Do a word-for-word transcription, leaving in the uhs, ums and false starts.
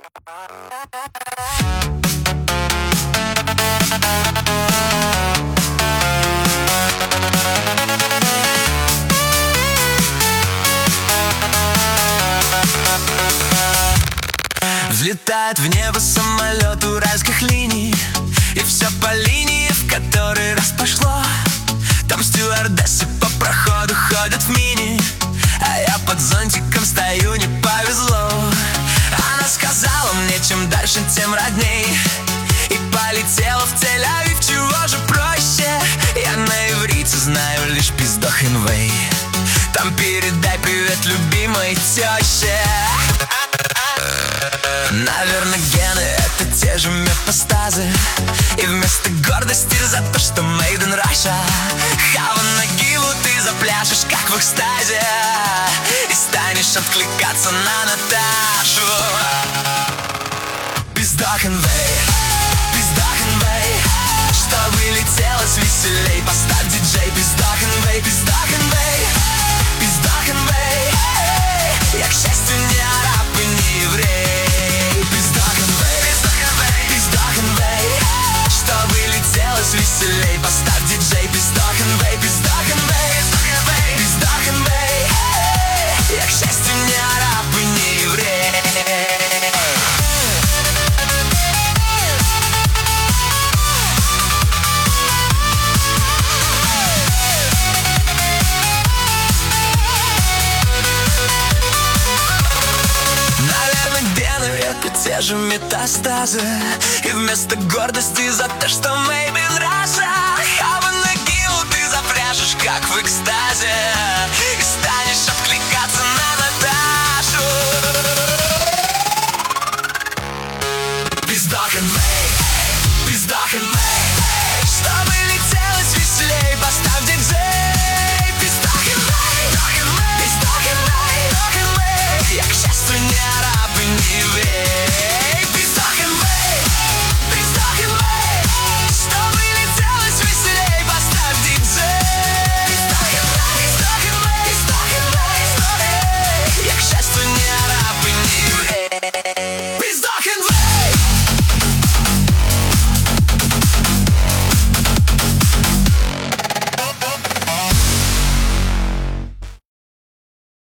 Взлетает в небо самолет уральских линий, и все по линии, в который раз пошло. Там стюардессы по проходу ходят в мини, а я под зонтиком стою, не повезло. Она сказала мне, чем дальше, тем родней, и полетела в Тель-Авив, чего же проще. Я на иврите знаю лишь пиздох инвей. Там передай привет любимой теще. Наверное, гены — это те же метастазы, и вместо гордости за то, что made in Russia, Хава Нагилу ты запляшешь, как в экстазе, и станешь откликаться на Наташу. Пиздах инвей, пиздах инвей, чтобы летелось веселей, поставь диджей. Пиздах инвей, пиздах инвей, пиздах инвей. Я, к счастью, не араб и не еврей. Чтобы летелось веселей, поставь диджей. Пиздах инвей, пиздах инвей, пиздах инвей. Я, к счастью, не араб и не еврей. Наверное, гены — это те же метастазы, и вместо гордости за то, что made in Russia, Хава Нагилу ты запряжешь, как в экстазе, и станешь откликаться на Наташу. Пиздах инвей, пиздах инвей.